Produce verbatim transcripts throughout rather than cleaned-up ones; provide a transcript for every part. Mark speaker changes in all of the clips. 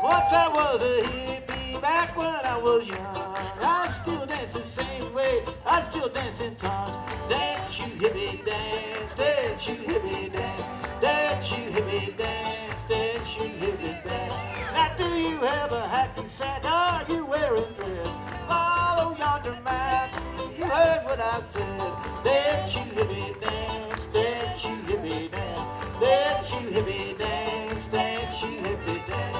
Speaker 1: Once I was a hippie back when I was young. I still dance the same way, I still dance in tongues. Dance you hippie dance, dance you hippie dance, dance you hippie dance, dance you hippie dance. Now do you have a happy sack? Are you wearing dress? Follow yonder man, you heard what I said. Dance you hippie dance, dance you hippie dance, dance you hippie dance, dance you hippie dance.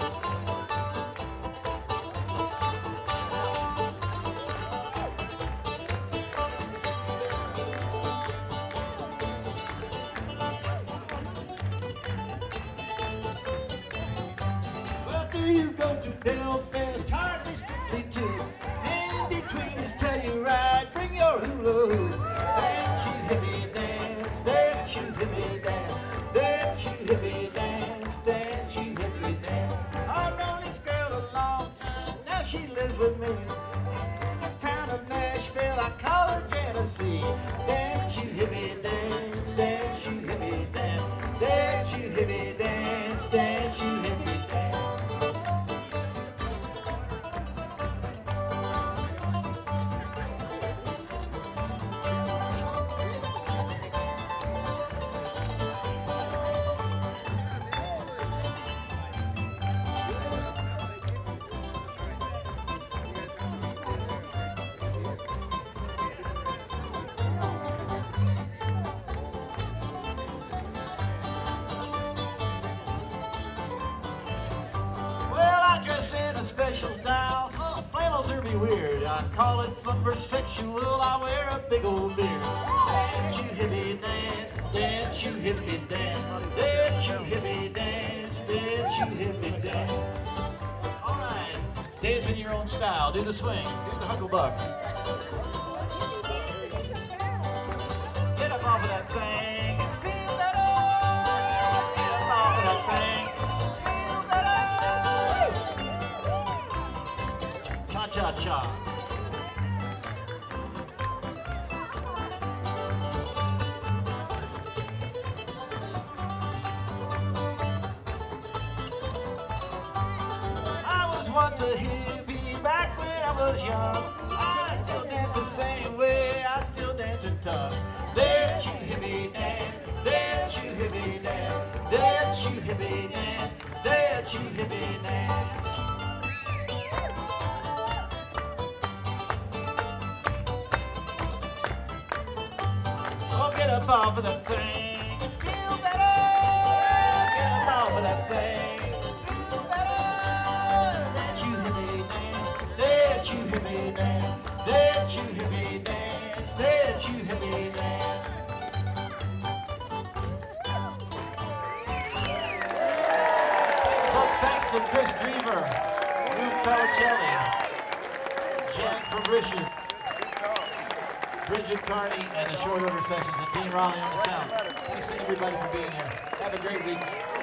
Speaker 1: Do you go to Delfest? Hardly strictly too. In between is Telluride, bring your hula hoop. Dance you hippie dance, dance you hippie dance, dance you hippie dance, dance you hippie dance. I've known this girl a long time, now she lives with me. In the town of Nashville, I call her Tennessee. Dance you hippie dance, dance you hippie dance, dance you hippie dance, dance you hippie dance. Special style, oh, flannels are be weird. I call it slumber sexual. I wear a big old beard. Dance you hippie dance, dance you hippie dance, dance you hippie dance, dance you hippie dance. All right, dance in your own style. Do the swing, do the hucklebuck. Get up off of that thing and feel better. Get up off of that thing. Cha-cha-cha. I was once a hippie back when I was young. I still dance the same way, I still dance in tongues. Dance you hippie dance, dance you hippie dance, dance you hippie dance, dance you hippie dance. Get up off of that thing and feel better. Get up off of that thing and feel better. Dance you hippie dance, dance you hippie dance, dance you hippie dance, dance you hippie dance. Folks, thanks to Chris Dreamer, Lou Pelicelli, Jan Fabricius, Bridget Carney, and the Short Order Sessions, and Dean Raleigh on the sound. Thanks to everybody for being here. Have a great week.